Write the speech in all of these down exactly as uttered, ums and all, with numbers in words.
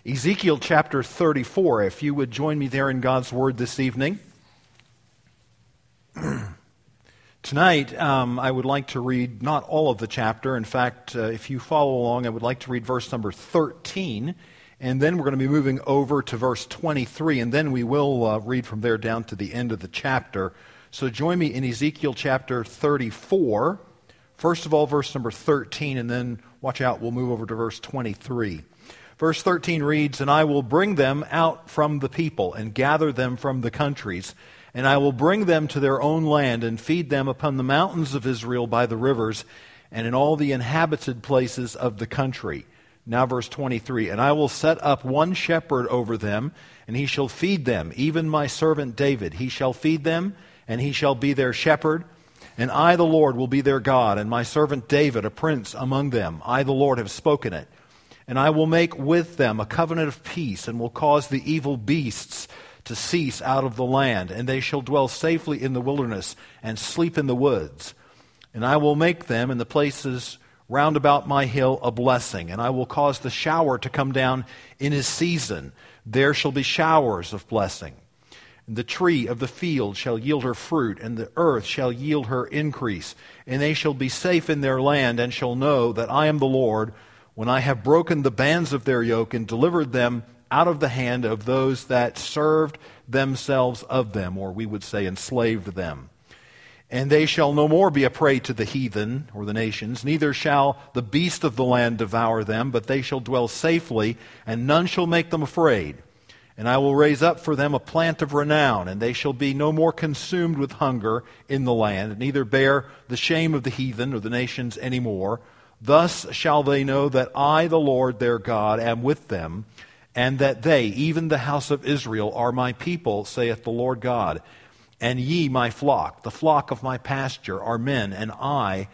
Ezekiel chapter thirty-four, if you would join me there in God's Word this evening. Tonight, um, I would like to read not all of the chapter. In fact, uh, if you follow along, I would like to read verse number thirteen, and then we're going to be moving over to verse twenty-three, and then we will uh, read from there down to the end of the chapter. So join me in Ezekiel chapter thirty-four. First of all, verse number thirteen, and then, watch out, we'll move over to verse twenty-three. Verse thirteen reads, "And I will bring them out from the people, and gather them from the countries, and I will bring them to their own land, and feed them upon the mountains of Israel by the rivers, and in all the inhabited places of the country." Now verse twenty-three, "And I will set up one shepherd over them, and he shall feed them, even my servant David. He shall feed them, and he shall be their shepherd. And I, the Lord, will be their God, and my servant David a prince among them. I, the Lord, have spoken it. And I will make with them a covenant of peace, and will cause the evil beasts to cease out of the land, and they shall dwell safely in the wilderness, and sleep in the woods. And I will make them in the places round about my hill a blessing, and I will cause the shower to come down in his season. There shall be showers of blessing. And the tree of the field shall yield her fruit, and the earth shall yield her increase. And they shall be safe in their land, and shall know that I am the Lord, when I have broken the bands of their yoke, and delivered them out of the hand of those that served themselves of them," or we would say enslaved them. "And they shall no more be a prey to the heathen," or the nations, "neither shall the beast of the land devour them, but they shall dwell safely, and none shall make them afraid. And I will raise up for them a plant of renown, and they shall be no more consumed with hunger in the land, neither bear the shame of the heathen or the nations any more. Thus shall they know that I, the Lord their God, am with them, and that they, even the house of Israel, are my people, saith the Lord God. And ye, my flock, the flock of my pasture, are men, and I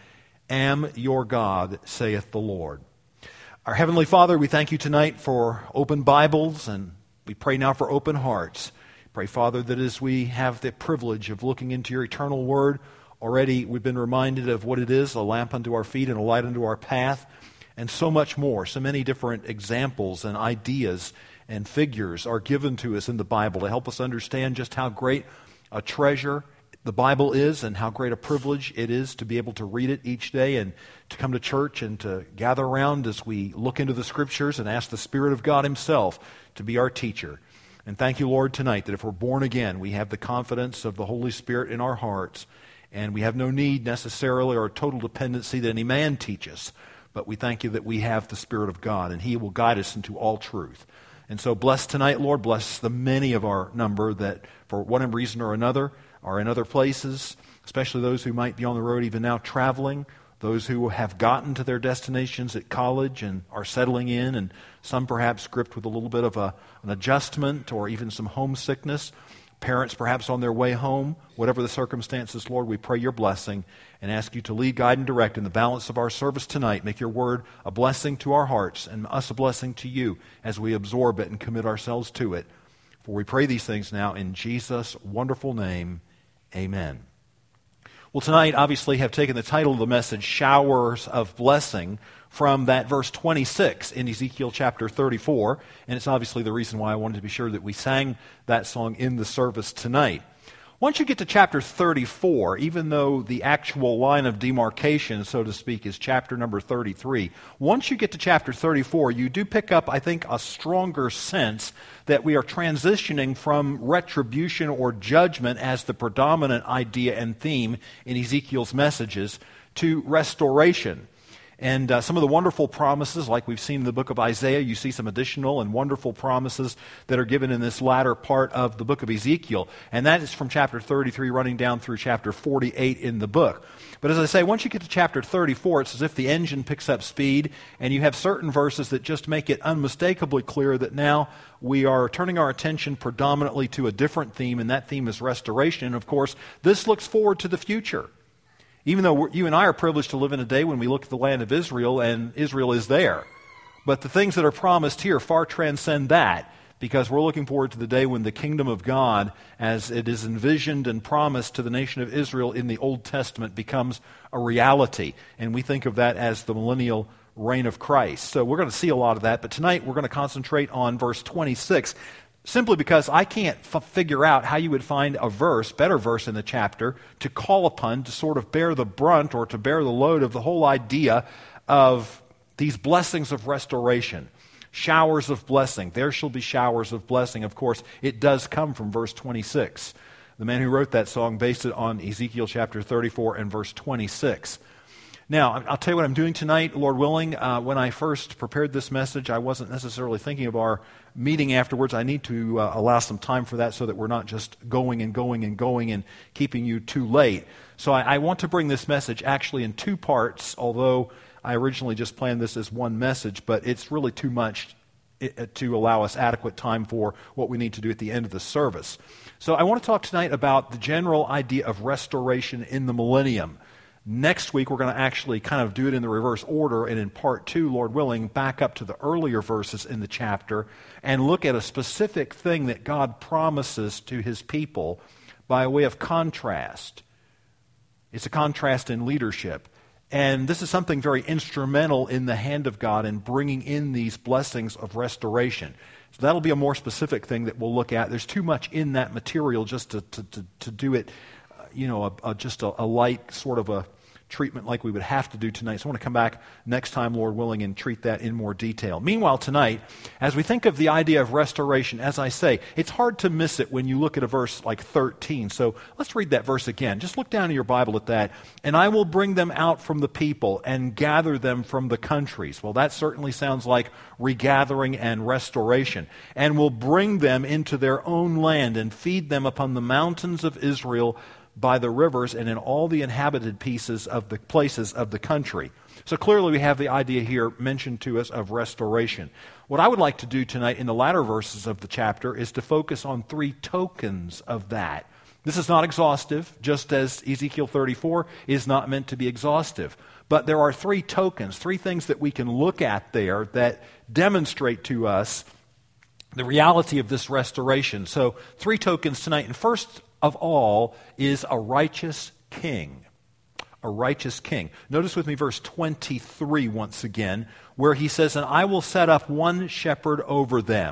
am your God, saith the Lord." Our Heavenly Father, we thank you tonight for open Bibles, and we pray now for open hearts. Pray, Father, that as we have the privilege of looking into your eternal word, already we've been reminded of what it is, a lamp unto our feet and a light unto our path, and so much more. So many different examples and ideas and figures are given to us in the Bible to help us understand just how great a treasure the Bible is, and how great a privilege it is to be able to read it each day, and to come to church and to gather around as we look into the Scriptures and ask the Spirit of God Himself to be our teacher. And thank you, Lord, tonight that if we're born again, we have the confidence of the Holy Spirit in our hearts, and we have no need necessarily or total dependency that any man teach us. But we thank you that we have the Spirit of God, and He will guide us into all truth. And so bless tonight, Lord. Bless the many of our number that for one reason or another are in other places, especially those who might be on the road even now traveling, those who have gotten to their destinations at college and are settling in, and some perhaps gripped with a little bit of a, an adjustment or even some homesickness. Parents perhaps on their way home. Whatever the circumstances, Lord, we pray your blessing and ask you to lead, guide, and direct in the balance of our service tonight. Make your word a blessing to our hearts and us a blessing to you as we absorb it and commit ourselves to it. For we pray these things now in Jesus' wonderful name. Amen. Well, tonight, obviously, have taken the title of the message, Showers of Blessing, from that verse twenty-six in Ezekiel chapter thirty-four, and it's obviously the reason why I wanted to be sure that we sang that song in the service tonight. Once you get to chapter thirty-four, even though the actual line of demarcation, so to speak, is chapter number thirty-three, once you get to chapter thirty-four, you do pick up, I think, a stronger sense that we are transitioning from retribution or judgment as the predominant idea and theme in Ezekiel's messages to restoration. And uh, some of the wonderful promises, like we've seen in the book of Isaiah, you see some additional and wonderful promises that are given in this latter part of the book of Ezekiel. And that is from chapter thirty-three running down through chapter forty-eight in the book. But as I say, once you get to chapter thirty-four, it's as if the engine picks up speed, and you have certain verses that just make it unmistakably clear that now we are turning our attention predominantly to a different theme, and that theme is restoration. And of course, this looks forward to the future. Even though we're, you and I are privileged to live in a day when we look at the land of Israel, and Israel is there. But the things that are promised here far transcend that, because we're looking forward to the day when the kingdom of God, as it is envisioned and promised to the nation of Israel in the Old Testament, becomes a reality. And we think of that as the millennial reign of Christ. So we're going to see a lot of that, but tonight we're going to concentrate on verse twenty-six, simply because I can't f- figure out how you would find a verse, better verse in the chapter, to call upon to sort of bear the brunt or to bear the load of the whole idea of these blessings of restoration. Showers of blessing. There shall be showers of blessing. Of course, it does come from verse twenty-six. The man who wrote that song based it on Ezekiel chapter thirty-four and verse twenty-six. Now, I'll tell you what I'm doing tonight, Lord willing. Uh, when I first prepared this message, I wasn't necessarily thinking of our meeting afterwards. I need to uh, allow some time for that so that we're not just going and going and going and keeping you too late. So I, I want to bring this message actually in two parts, although I originally just planned this as one message, but it's really too much to allow us adequate time for what we need to do at the end of the service. So I want to talk tonight about the general idea of restoration in the millennium. Next week, we're going to actually kind of do it in the reverse order, and in part two, Lord willing, back up to the earlier verses in the chapter and look at a specific thing that God promises to his people by way of contrast. It's a contrast in leadership. And this is something very instrumental in the hand of God in bringing in these blessings of restoration. So that'll be a more specific thing that we'll look at. There's too much in that material just to, to, to, to do it, uh, you know, a, a, just a, a light sort of a treatment like we would have to do tonight. So I want to come back next time, Lord willing, and treat that in more detail. Meanwhile, tonight, as we think of the idea of restoration, as I say, it's hard to miss it when you look at a verse like thirteen. So let's read that verse again. Just look down in your Bible at that. And I will bring them out from the people and gather them from the countries. Well, that certainly sounds like regathering and restoration. And will bring them into their own land and feed them upon the mountains of Israel by the rivers and in all the inhabited pieces of the places of the country. So clearly we have the idea here mentioned to us of restoration. What I would like to do tonight in the latter verses of the chapter is to focus on three tokens of that. This is not exhaustive, just as Ezekiel thirty-four is not meant to be exhaustive. But there are three tokens, three things that we can look at there that demonstrate to us the reality of this restoration. So three tokens tonight. And first of all is a righteous king. A righteous king. Notice with me verse twenty-three once again, where he says, and I will set up one shepherd over them.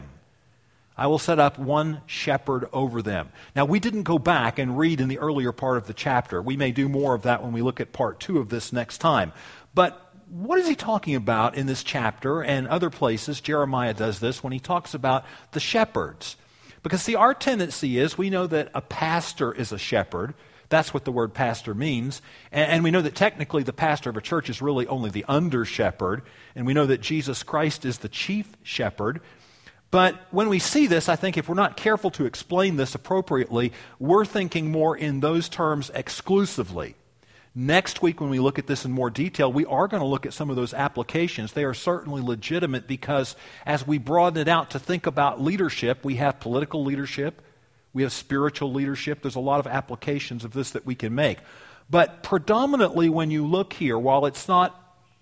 I will set up one shepherd over them. Now, we didn't go back and read in the earlier part of the chapter. We may do more of that when we look at part two of this next time. But what is he talking about in this chapter and other places? Jeremiah does this when he talks about the shepherds. Because, see, our tendency is we know that a pastor is a shepherd. That's what the word pastor means. And, and we know that technically the pastor of a church is really only the under-shepherd. And we know that Jesus Christ is the chief shepherd. But when we see this, I think if we're not careful to explain this appropriately, we're thinking more in those terms exclusively. Next week, when we look at this in more detail, we are going to look at some of those applications. They are certainly legitimate because as we broaden it out to think about leadership, we have political leadership, we have spiritual leadership. There's a lot of applications of this that we can make. But predominantly when you look here, while it's not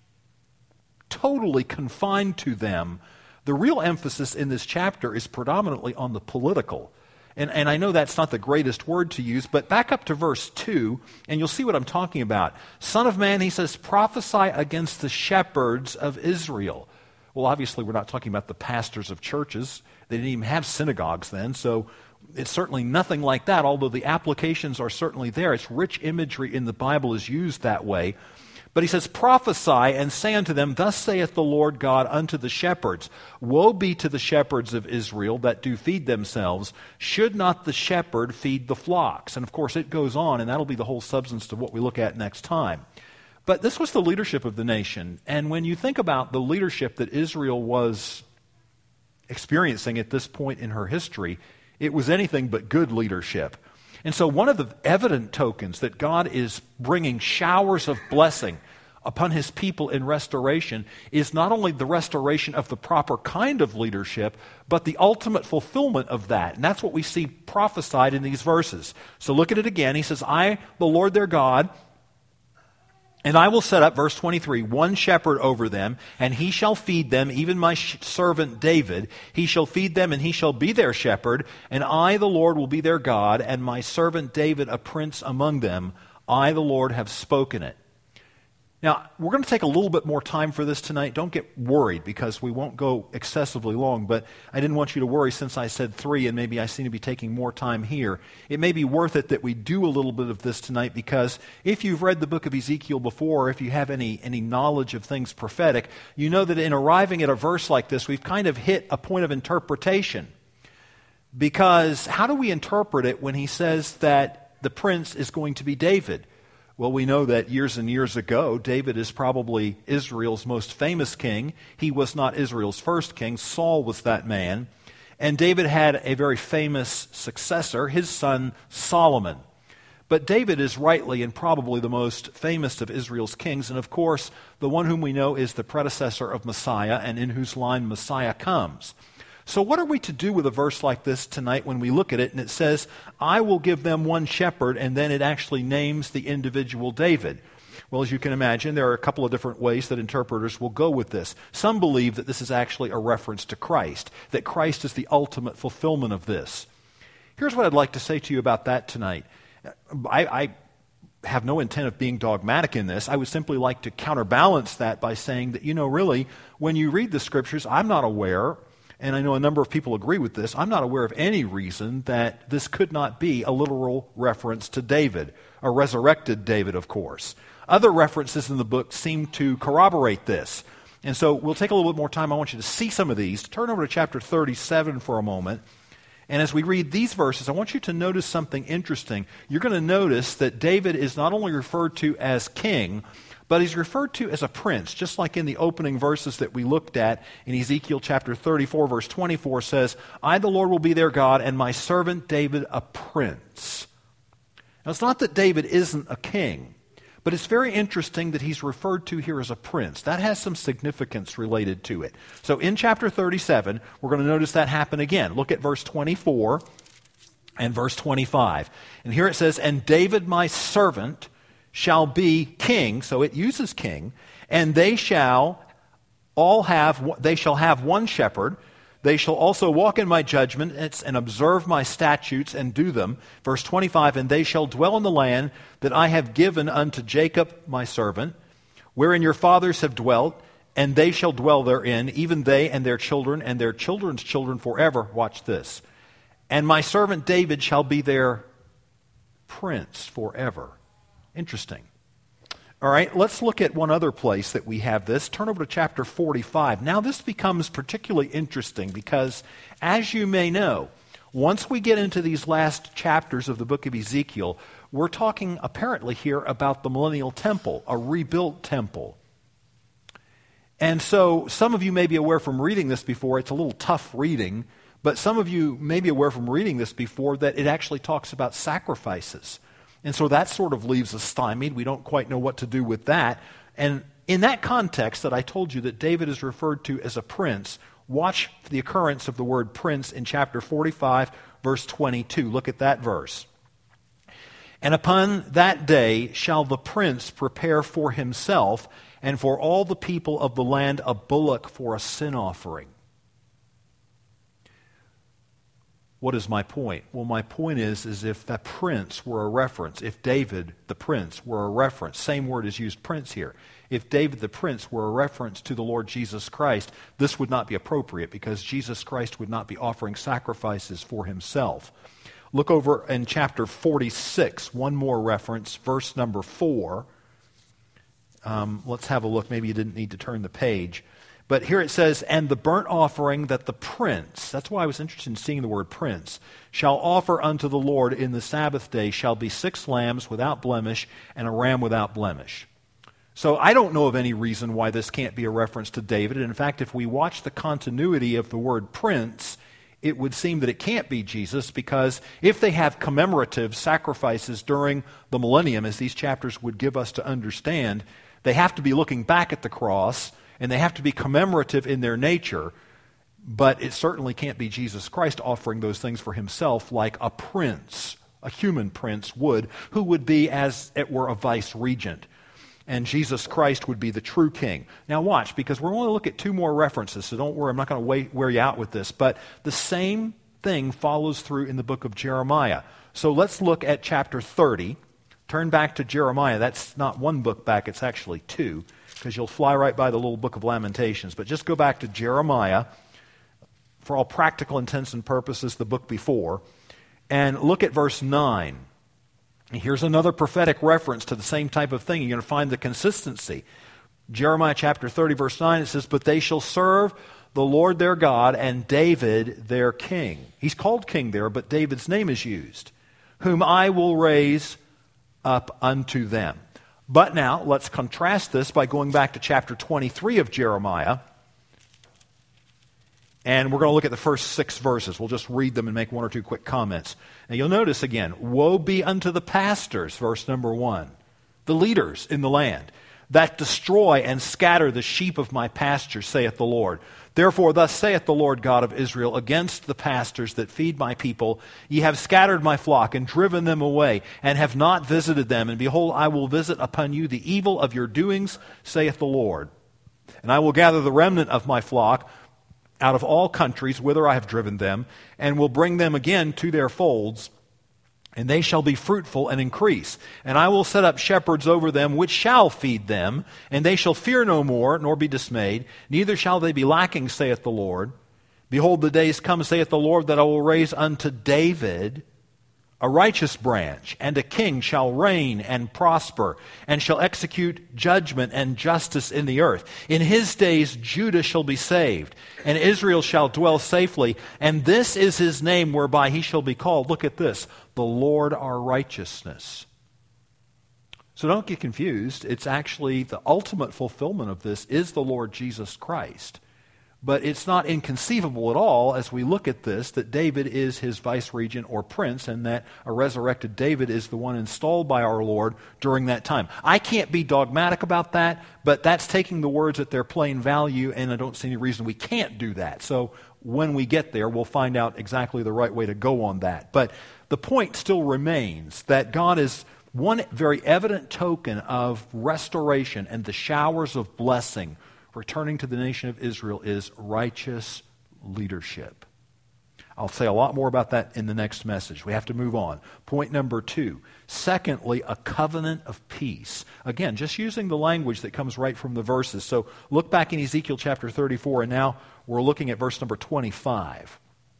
totally confined to them, the real emphasis in this chapter is predominantly on the political. And, and I know that's not the greatest word to use, but back up to verse two, and you'll see what I'm talking about. Son of man, he says, prophesy against the shepherds of Israel. Well, obviously, we're not talking about the pastors of churches. They didn't even have synagogues then, so it's certainly nothing like that, although the applications are certainly there. It's rich imagery in the Bible is used that way. But he says, prophesy and say unto them, thus saith the Lord God unto the shepherds, woe be to the shepherds of Israel that do feed themselves. Should not the shepherd feed the flocks? And of course it goes on, and that'll be the whole substance of what we look at next time. But this was the leadership of the nation. And when you think about the leadership that Israel was experiencing at this point in her history, it was anything but good leadership. And so one of the evident tokens that God is bringing showers of blessing upon his people in restoration is not only the restoration of the proper kind of leadership, but the ultimate fulfillment of that. And that's what we see prophesied in these verses. So look at it again. He says, I, the Lord their God, and I will set up, verse twenty-three, one shepherd over them, and he shall feed them, even my sh- servant David. He shall feed them, and he shall be their shepherd. And I, the Lord, will be their God, and my servant David a prince among them. I, the Lord, have spoken it. Now, we're going to take a little bit more time for this tonight. Don't get worried because we won't go excessively long, but I didn't want you to worry since I said three and maybe I seem to be taking more time here. It may be worth it that we do a little bit of this tonight because if you've read the book of Ezekiel before, or if you have any, any knowledge of things prophetic, you know that in arriving at a verse like this, we've kind of hit a point of interpretation. Because how do we interpret it when he says that the prince is going to be David? Well, we know that years and years ago, David is probably Israel's most famous king. He was not Israel's first king. Saul was that man. And David had a very famous successor, his son Solomon. But David is rightly and probably the most famous of Israel's kings. And of course, the one whom we know is the predecessor of Messiah and in whose line Messiah comes. So what are we to do with a verse like this tonight when we look at it and it says, I will give them one shepherd, and then it actually names the individual David? Well, as you can imagine, there are a couple of different ways that interpreters will go with this. Some believe that this is actually a reference to Christ, that Christ is the ultimate fulfillment of this. Here's what I'd like to say to you about that tonight. I, I have no intent of being dogmatic in this. I would simply like to counterbalance that by saying that, you know, really, when you read the Scriptures, I'm not aware, and I know a number of people agree with this, I'm not aware of any reason that this could not be a literal reference to David, a resurrected David, of course. Other references in the book seem to corroborate this. And so we'll take a little bit more time. I want you to see some of these. Turn over to chapter thirty-seven for a moment. And as we read these verses, I want you to notice something interesting. You're going to notice that David is not only referred to as king, but he's referred to as a prince, just like in the opening verses that we looked at in Ezekiel chapter thirty-four, verse twenty-four says, I, the Lord, will be their God, and my servant David a prince. Now, it's not that David isn't a king, but it's very interesting that he's referred to here as a prince. That has some significance related to it. So in chapter thirty-seven, we're going to notice that happen again. Look at verse twenty-four and verse twenty-five. And here it says, and David my servant shall be king, so it uses king, and they shall all have, they shall have one shepherd. They shall also walk in my judgments and observe my statutes and do them. Verse twenty-five, and they shall dwell in the land that I have given unto Jacob my servant, wherein your fathers have dwelt, and they shall dwell therein, even they and their children and their children's children forever. Watch this. And my servant David shall be their prince forever. Interesting. All right, let's look at one other place that we have this. Turn over to chapter forty-five. Now this becomes particularly interesting because, as you may know, once we get into these last chapters of the book of Ezekiel, we're talking apparently here about the millennial temple, a rebuilt temple. And so some of you may be aware from reading this before, it's a little tough reading, but some of you may be aware from reading this before that it actually talks about sacrifices. And so that sort of leaves us stymied. We don't quite know what to do with that. And in that context that I told you that David is referred to as a prince, watch the occurrence of the word prince in chapter forty-five, verse twenty-two. Look at that verse. And upon that day shall the prince prepare for himself and for all the people of the land a bullock for a sin offering. What is my point? Well, my point is, is if that prince were a reference, if David the prince were a reference, same word is used, prince here. If David the prince were a reference to the Lord Jesus Christ, this would not be appropriate because Jesus Christ would not be offering sacrifices for himself. Look over in chapter forty-six, one more reference, verse number four. Um, let's have a look. Maybe you didn't need to turn the page. But here it says, and the burnt offering that the prince, that's why I was interested in seeing the word prince, shall offer unto the Lord in the Sabbath day shall be six lambs without blemish and a ram without blemish. So I don't know of any reason why this can't be a reference to David. And in fact, if we watch the continuity of the word prince, it would seem that it can't be Jesus, because if they have commemorative sacrifices during the millennium, as these chapters would give us to understand, they have to be looking back at the cross, and they have to be commemorative in their nature, but it certainly can't be Jesus Christ offering those things for himself like a prince, a human prince would, who would be, as it were, a vice-regent. And Jesus Christ would be the true king. Now watch, because we're going to look at two more references, so don't worry, I'm not going to wear you out with this, but the same thing follows through in the book of Jeremiah. So let's look at chapter thirty, Turn back to Jeremiah. That's not one book back, it's actually two, because you'll fly right by the little book of Lamentations. But just go back to Jeremiah, for all practical intents and purposes, the book before, and look at verse nine. And here's another prophetic reference to the same type of thing. You're going to find the consistency. Jeremiah chapter thirty, verse nine, it says, "But they shall serve the Lord their God and David their king." He's called king there, but David's name is used. "Whom I will raise up unto them." But now, let's contrast this by going back to chapter twenty-three of Jeremiah. And we're going to look at the first six verses. We'll just read them and make one or two quick comments. Now you'll notice again, "Woe be unto the pastors," verse number one, "the leaders in the land, that destroy and scatter the sheep of my pasture, saith the Lord. Therefore thus saith the Lord God of Israel, against the pastors that feed my people, ye have scattered my flock and driven them away, and have not visited them. And behold, I will visit upon you the evil of your doings, saith the Lord. And I will gather the remnant of my flock out of all countries whither I have driven them, and will bring them again to their folds, and they shall be fruitful and increase. And I will set up shepherds over them, which shall feed them, and they shall fear no more, nor be dismayed, neither shall they be lacking, saith the Lord. Behold, the days come, saith the Lord, that I will raise unto David a righteous branch, and a king shall reign and prosper, and shall execute judgment and justice in the earth. In his days Judah shall be saved, and Israel shall dwell safely, and this is his name whereby he shall be called." Look at this, "the Lord our righteousness." So don't get confused. It's actually the ultimate fulfillment of this is the Lord Jesus Christ. But it's not inconceivable at all as we look at this that David is his vice-regent or prince, and that a resurrected David is the one installed by our Lord during that time. I can't be dogmatic about that, but that's taking the words at their plain value, and I don't see any reason we can't do that. So when we get there, we'll find out exactly the right way to go on that. But the point still remains that God is one very evident token of restoration, and the showers of blessing returning to the nation of Israel is righteous leadership. I'll say a lot more about that in the next message. We have to move on. Point number two. Secondly, a covenant of peace. Again, just using the language that comes right from the verses. So look back in Ezekiel chapter thirty-four, and now we're looking at verse number twenty-five.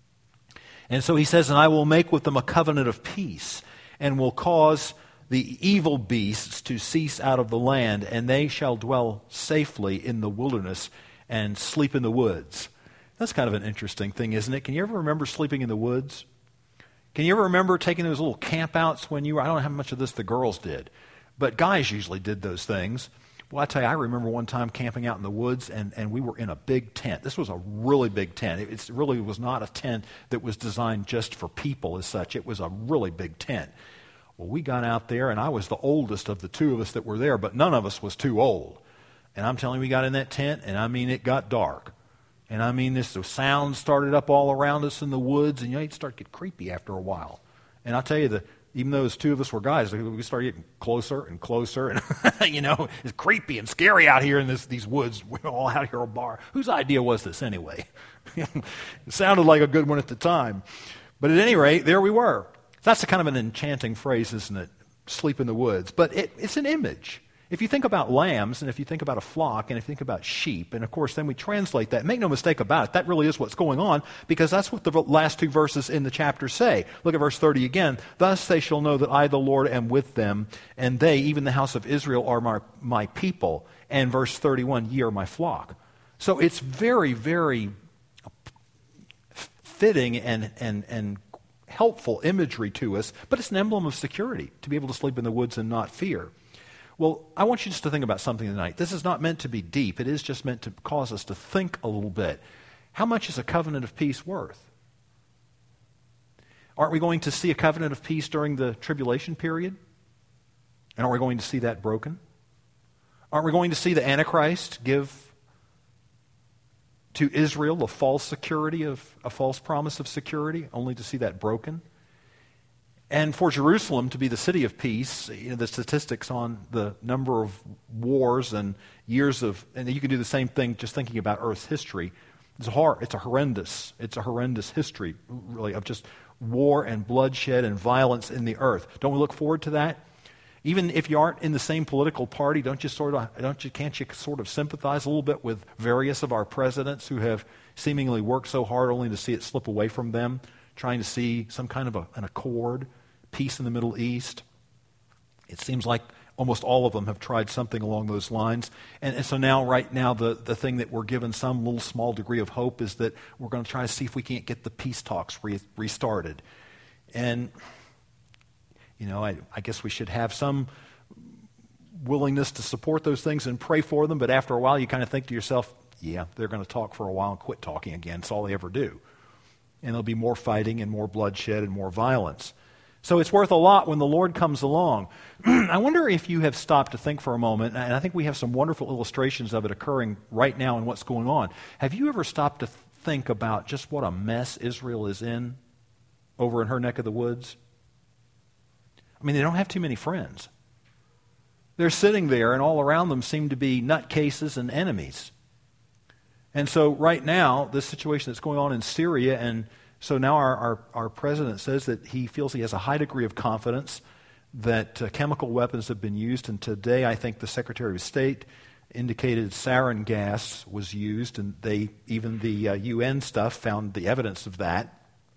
And so he says, "And I will make with them a covenant of peace, and will cause the evil beasts to cease out of the land, and they shall dwell safely in the wilderness and sleep in the woods." That's kind of an interesting thing, isn't it? Can you ever remember sleeping in the woods? Can you ever remember taking those little campouts when you were, I don't know how much of this the girls did, but guys usually did those things. Well, I tell you, I remember one time camping out in the woods, and, and we were in a big tent. This was a really big tent. It it's, really was not a tent that was designed just for people as such. It was a really big tent. Well, we got out there, and I was the oldest of the two of us that were there, but none of us was too old. And I'm telling you, we got in that tent, and I mean, it got dark. And I mean, this the sound started up all around us in the woods, and you know, you'd start to get creepy after a while. And I'll tell you, the, even though those two of us were guys, we started getting closer and closer, and you know, it's creepy and scary out here in this, these woods. We're all out here at a bar. Whose idea was this anyway? It sounded like a good one at the time. But at any rate, there we were. That's a kind of an enchanting phrase, isn't it? Sleep in the woods. But it, it's an image. If you think about lambs, and if you think about a flock, and if you think about sheep, and of course then we translate that. Make no mistake about it, that really is what's going on, because that's what the last two verses in the chapter say. Look at verse thirty again. "Thus they shall know that I, the Lord, am with them, and they, even the house of Israel, are my, my people." And verse thirty-one, "Ye are my flock." So it's very, very fitting and and and helpful imagery to us, but it's an emblem of security, to be able to sleep in the woods and not fear. Well, I want you just to think about something tonight. This is not meant to be deep. It is just meant to cause us to think a little bit. How much is a covenant of peace worth? Aren't we going to see a covenant of peace during the tribulation period? And aren't we going to see that broken? Aren't we going to see the Antichrist give to Israel a false security of a false promise of security, only to see that broken? And for Jerusalem to be the city of peace, you know, the statistics on the number of wars and years of, and you can do the same thing just thinking about Earth's history. It's a hor- it's a horrendous, it's a horrendous history, really, of just war and bloodshed and violence in the earth. Don't we look forward to that? Even if you aren't in the same political party, don't you sort of, don't you, can't you sort of sympathize a little bit with various of our presidents who have seemingly worked so hard only to see it slip away from them, trying to see some kind of a, an accord, peace in the Middle East? It seems like almost all of them have tried something along those lines. And, and so now, right now, the, the thing that we're given some little small degree of hope is that we're going to try to see if we can't get the peace talks re- restarted. And, you know, I, I guess we should have some willingness to support those things and pray for them, but after a while you kind of think to yourself, yeah, they're going to talk for a while and quit talking again. It's all they ever do. And there'll be more fighting and more bloodshed and more violence. So it's worth a lot when the Lord comes along. I wonder if you have stopped to think for a moment, and I think we have some wonderful illustrations of it occurring right now in what's going on. Have you ever stopped to think about just what a mess Israel is in over in her neck of the woods? I mean, they don't have too many friends. They're sitting there, and all around them seem to be nutcases and enemies. And so right now, this situation that's going on in Syria, and so now our, our, our president says that he feels he has a high degree of confidence that uh, chemical weapons have been used. And today I think the Secretary of State indicated sarin gas was used, and they even the uh, U N stuff found the evidence of that.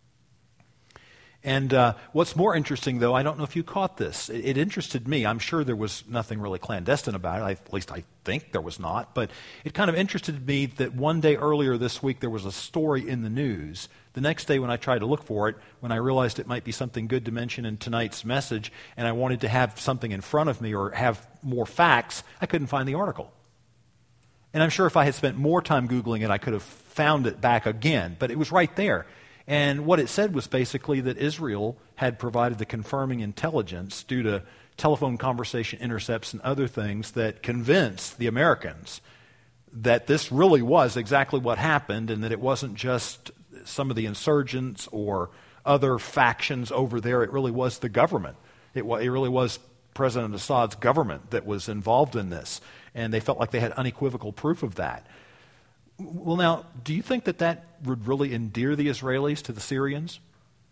And uh, what's more interesting, though, I don't know if you caught this. It, it interested me. I'm sure there was nothing really clandestine about it. I, at least I think there was not. But it kind of interested me that one day earlier this week there was a story in the news. The next day when I tried to look for it, when I realized it might be something good to mention in tonight's message, and I wanted to have something in front of me or have more facts, I couldn't find the article. And I'm sure if I had spent more time Googling it, I could have found it back again. But it was right there. And what it said was basically that Israel had provided the confirming intelligence due to telephone conversation intercepts and other things that convinced the Americans that this really was exactly what happened, and that it wasn't just some of the insurgents or other factions over there. It really was the government. It, wa- it really was President Assad's government that was involved in this. And they felt like they had unequivocal proof of that. Well, now, do you think that that would really endear the Israelis to the Syrians?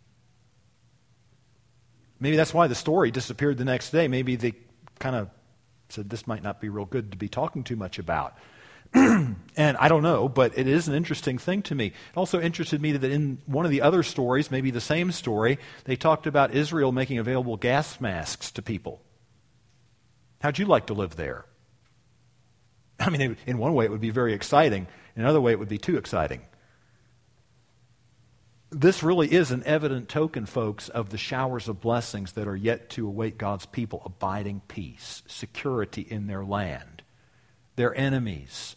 Maybe that's why the story disappeared the next day. Maybe they kind of said this might not be real good to be talking too much about. And I don't know, but it is an interesting thing to me. It also interested me that in one of the other stories, maybe the same story, they talked about Israel making available gas masks to people. How'd you like to live there? I mean, in one way it would be very exciting. In another way it would be too exciting. This really is an evident token, folks, of the showers of blessings that are yet to await God's people. Abiding peace, security in their land, their enemies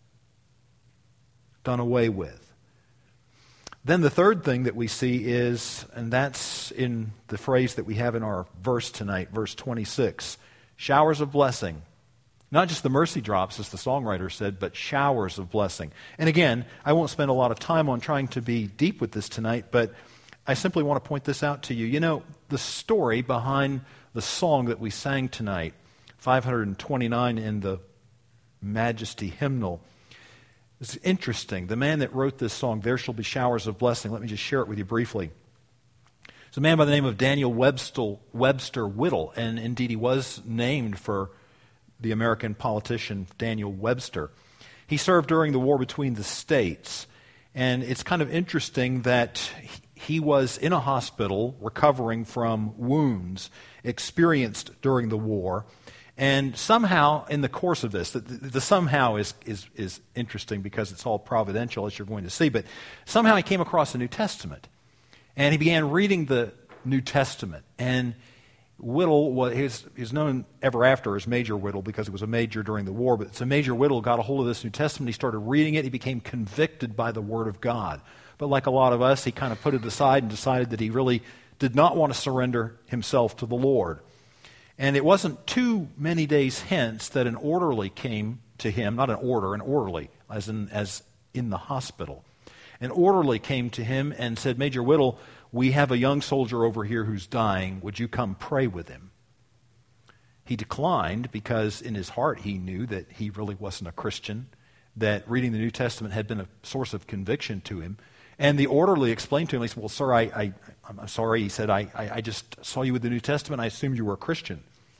done away with. Then the third thing that we see is, and that's in the phrase that we have in our verse tonight, verse twenty-six, showers of blessing. Not just the mercy drops, as the songwriter said, but showers of blessing. And again, I won't spend a lot of time on trying to be deep with this tonight, but I simply want to point this out to you. You know, the story behind the song that we sang tonight, five hundred twenty-nine in the Majesty hymnal, is interesting. The man that wrote this song, There Shall Be Showers of Blessing, let me just share it with you briefly. It's a man by the name of Daniel Webster, Webster Whittle, and indeed he was named for the American politician Daniel Webster. He served during the war between the states, and it's kind of interesting that he was in a hospital recovering from wounds experienced during the war, and somehow in the course of this, the, the, the somehow is, is, is interesting because it's all providential, as you're going to see, but somehow he came across the New Testament, and he began reading the New Testament, and Whittle was he's, he's known ever after as Major Whittle because he was a major during the war. But so Major Whittle got a hold of this New Testament. He started reading it. He became convicted by the Word of God. But like a lot of us, he kind of put it aside and decided that he really did not want to surrender himself to the Lord. And it wasn't too many days hence that an orderly came to him, not an order, an orderly, as in as in the hospital. An orderly came to him and said, Major Whittle, we have a young soldier over here who's dying. Would you come pray with him? He declined because in his heart he knew that he really wasn't a Christian, that reading the New Testament had been a source of conviction to him. And the orderly explained to him, he said, well, sir, I, I, I'm sorry. He said, I, I, I just saw you with the New Testament. I assumed you were a Christian.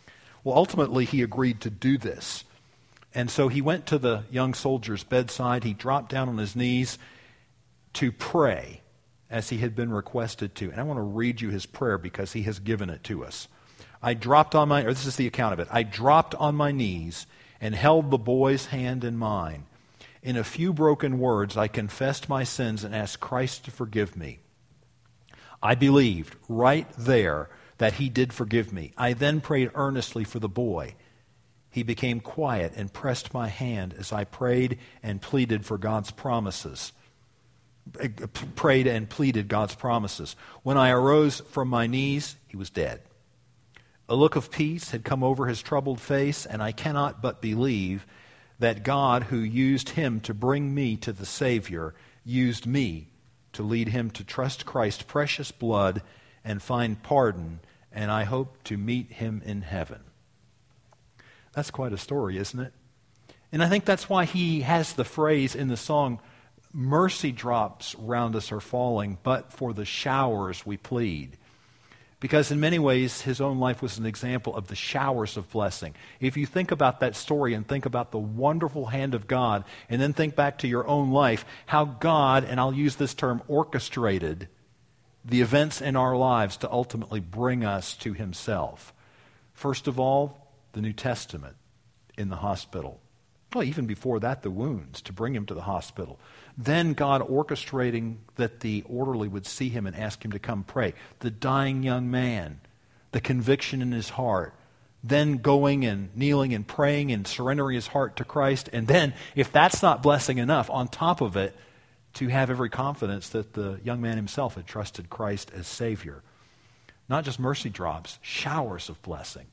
Well, ultimately, he agreed to do this. And so he went to the young soldier's bedside. He dropped down on his knees to pray as he had been requested to. And I want to read you his prayer because he has given it to us. I dropped on my, or this is the account of it. I dropped on my knees and held the boy's hand in mine. In a few broken words, I confessed my sins and asked Christ to forgive me. I believed right there that he did forgive me. I then prayed earnestly for the boy. He became quiet and pressed my hand as I prayed and pleaded for God's promises. Prayed and pleaded God's promises. When I arose from my knees, he was dead. A look of peace had come over his troubled face, and I cannot but believe that God, who used him to bring me to the Savior, used me to lead him to trust Christ's precious blood and find pardon, and I hope to meet him in heaven. That's quite a story, isn't it? And I think that's why he has the phrase in the song, mercy drops round us are falling, but for the showers we plead. Because in many ways, his own life was an example of the showers of blessing. If you think about that story and think about the wonderful hand of God, and then think back to your own life, how God, and I'll use this term, orchestrated the events in our lives to ultimately bring us to himself. First of all, the New Testament in the hospital. Well, even before that, the wounds to bring him to the hospital. Then God orchestrating that the orderly would see him and ask him to come pray. The dying young man, the conviction in his heart. Then going and kneeling and praying and surrendering his heart to Christ. And then, if that's not blessing enough, on top of it, to have every confidence that the young man himself had trusted Christ as Savior. Not just mercy drops, showers of blessing.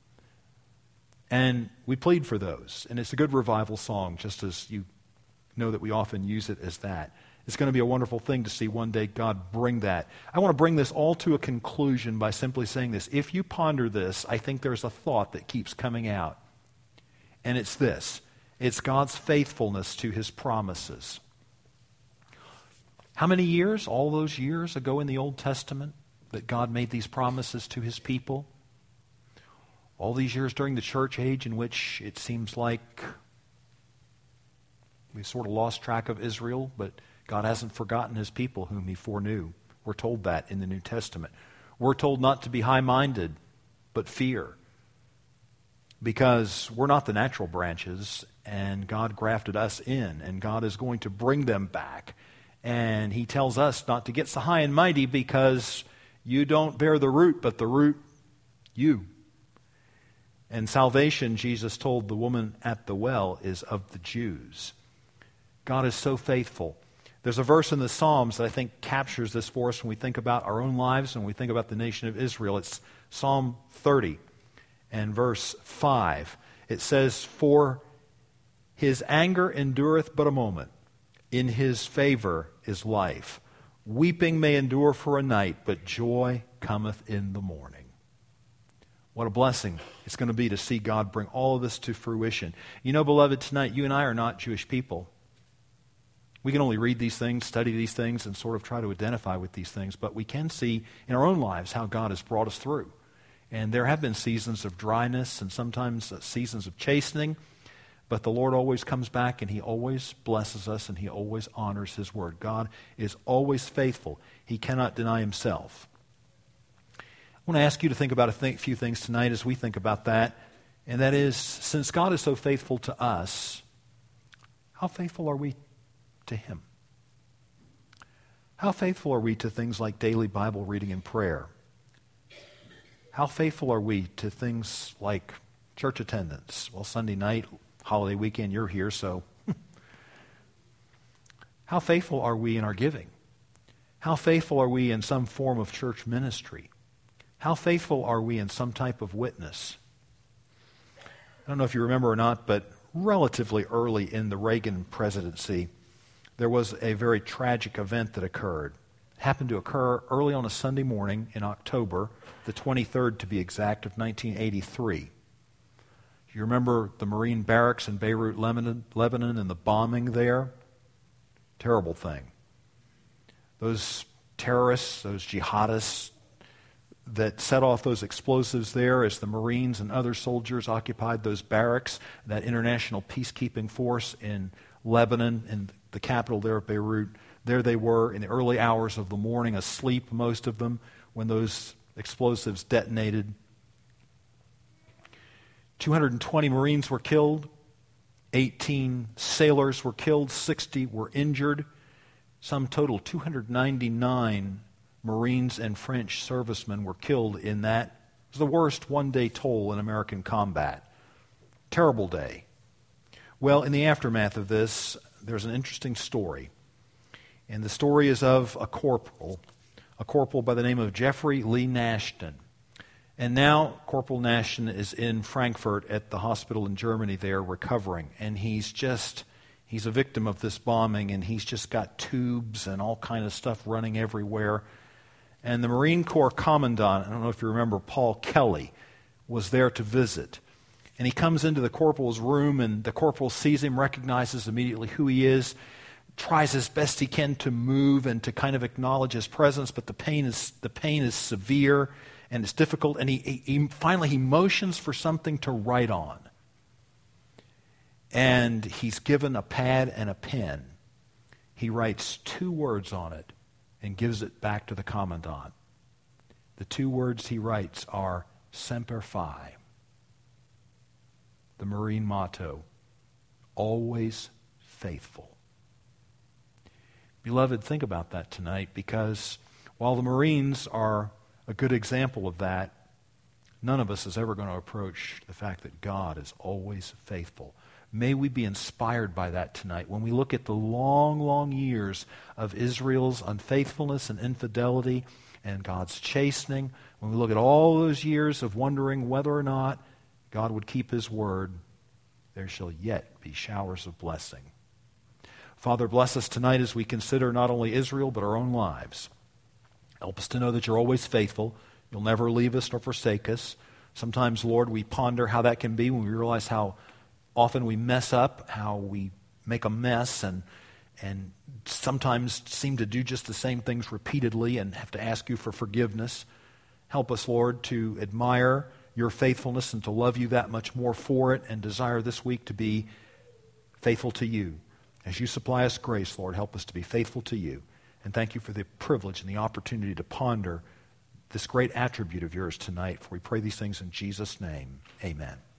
And we plead for those. And it's a good revival song, just as you know that we often use it as that. It's going to be a wonderful thing to see one day God bring that. I want to bring this all to a conclusion by simply saying this. If you ponder this, I think there's a thought that keeps coming out. And it's this. It's God's faithfulness to his promises. How many years, all those years ago in the Old Testament, that God made these promises to his people? All these years during the church age in which it seems like we sort of lost track of Israel, but God hasn't forgotten his people whom he foreknew. We're told that in the New Testament. We're told not to be high-minded, but fear. Because we're not the natural branches, and God grafted us in, and God is going to bring them back. And he tells us not to get so high and mighty because you don't bear the root, but the root, you. And salvation, Jesus told the woman at the well, is of the Jews. God is so faithful. There's a verse in the Psalms that I think captures this for us when we think about our own lives and when we think about the nation of Israel. It's Psalm thirty and verse five. It says, "For his anger endureth but a moment. In his favor is life. Weeping may endure for a night, but joy cometh in the morning." What a blessing it's going to be to see God bring all of this to fruition. You know, beloved, tonight you and I are not Jewish people. We can only read these things, study these things, and sort of try to identify with these things, but we can see in our own lives how God has brought us through. And there have been seasons of dryness and sometimes seasons of chastening, but the Lord always comes back and he always blesses us and he always honors his word. God is always faithful. He cannot deny himself. I want to ask you to think about a th- few things tonight as we think about that. And that is, since God is so faithful to us, how faithful are we to him? How faithful are we to things like daily Bible reading and prayer? How faithful are we to things like church attendance? Well, Sunday night, holiday weekend, you're here, so. How faithful are we in our giving? How faithful are we in some form of church ministry? How faithful are we in some type of witness? I don't know if you remember or not, but relatively early in the Reagan presidency, there was a very tragic event that occurred. It happened to occur early on a Sunday morning in October, the twenty-third to be exact, of nineteen eighty-three. You remember the Marine barracks in Beirut, Lebanon, Lebanon, and the bombing there? Terrible thing. Those terrorists, those jihadists, that set off those explosives there as the Marines and other soldiers occupied those barracks, that international peacekeeping force in Lebanon, in the capital there of Beirut. There they were in the early hours of the morning, asleep, most of them, when those explosives detonated. two hundred twenty Marines were killed, eighteen sailors were killed, sixty were injured. Some total two hundred ninety-nine Marines and French servicemen were killed in that. It was the worst one-day toll in American combat. Terrible day. Well, in the aftermath of this, there's an interesting story. And the story is of a corporal, a corporal by the name of Jeffrey Lee Nashton. And now Corporal Nashton is in Frankfurt at the hospital in Germany there recovering. And he's just, he's a victim of this bombing, and he's just got tubes and all kind of stuff running everywhere. And the Marine Corps Commandant, I don't know if you remember, Paul Kelly, was there to visit. And he comes into the corporal's room, and the corporal sees him, recognizes immediately who he is, tries as best he can to move and to kind of acknowledge his presence, but the pain is the pain is severe and it's difficult. And he, he, he finally he motions for something to write on, and he's given a pad and a pen. He writes two words on it and gives it back to the commandant. The two words he writes are Semper Fi, the Marine motto, always faithful. Beloved, think about that tonight, because while the Marines are a good example of that, none of us is ever going to approach the fact that God is always faithful. May we be inspired by that tonight when we look at the long, long years of Israel's unfaithfulness and infidelity and God's chastening, when we look at all those years of wondering whether or not God would keep his word, there shall yet be showers of blessing. Father, bless us tonight as we consider not only Israel but our own lives. Help us to know that you're always faithful. You'll never leave us nor forsake us. Sometimes, Lord, we ponder how that can be when we realize how often we mess up, how we make a mess, and and sometimes seem to do just the same things repeatedly and have to ask you for forgiveness. Help us, Lord, to admire your faithfulness and to love you that much more for it, and desire this week to be faithful to you. As you supply us grace, Lord, help us to be faithful to you. And thank you for the privilege and the opportunity to ponder this great attribute of yours tonight. For we pray these things in Jesus' name. Amen.